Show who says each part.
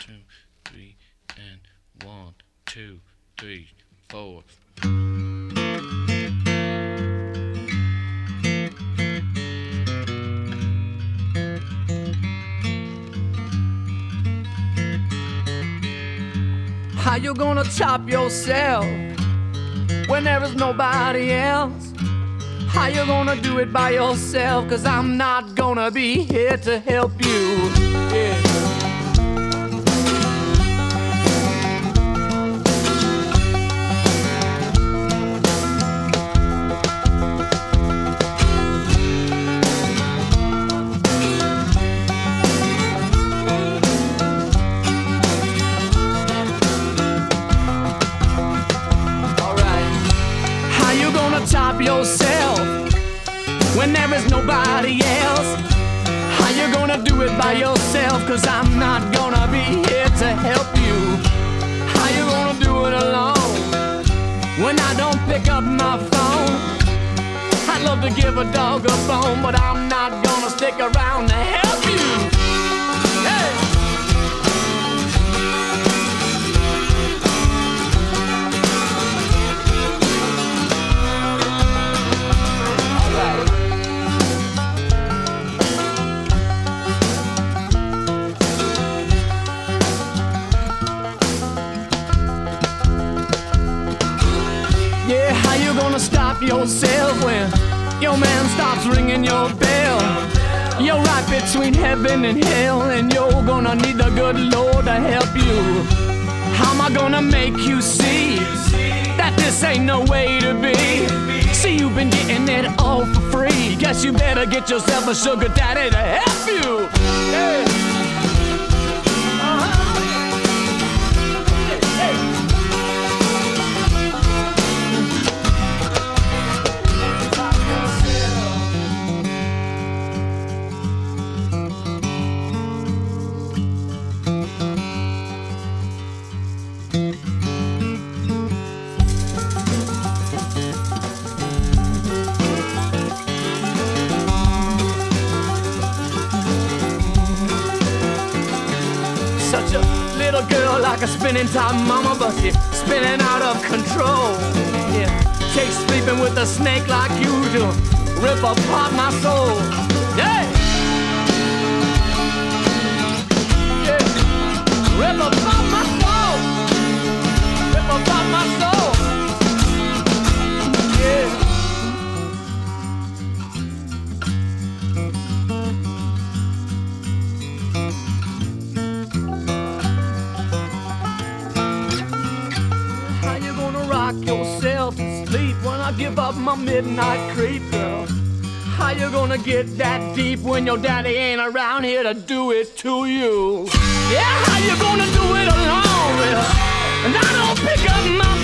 Speaker 1: 2, 3, and 1, 2, 3, 4.
Speaker 2: How you gonna top yourself when there is nobody else? How you gonna do it by yourself? 'Cause I'm not gonna be here to help you. Yeah. Top yourself when there is nobody else. How you gonna do it by yourself? 'Cause I'm not gonna be here to help you. How you gonna do it alone when I don't pick up my phone? I'd love to give a dog a bone, but I'm not gonna stick around to help you. Hey! Stop yourself when your man stops ringing your bell. You're right between heaven and hell, and you're gonna need the good Lord to help you. How am I gonna make you see that this ain't no way to be? See, you've been getting it all for free. Guess you better get yourself a sugar daddy to help you. Yeah. Such a little girl like a spinning top mama, but she's spinning out of control. Yeah, takes sleeping with a snake like you do, rip apart my soul. Yeah, yeah, rip apart my soul, rip apart my soul. Yeah. Rock yourself to sleep when I give up my midnight creep, girl. How you gonna get that deep when your daddy ain't around here to do it to you? Yeah, how you gonna do it alone, girl? And I don't pick up my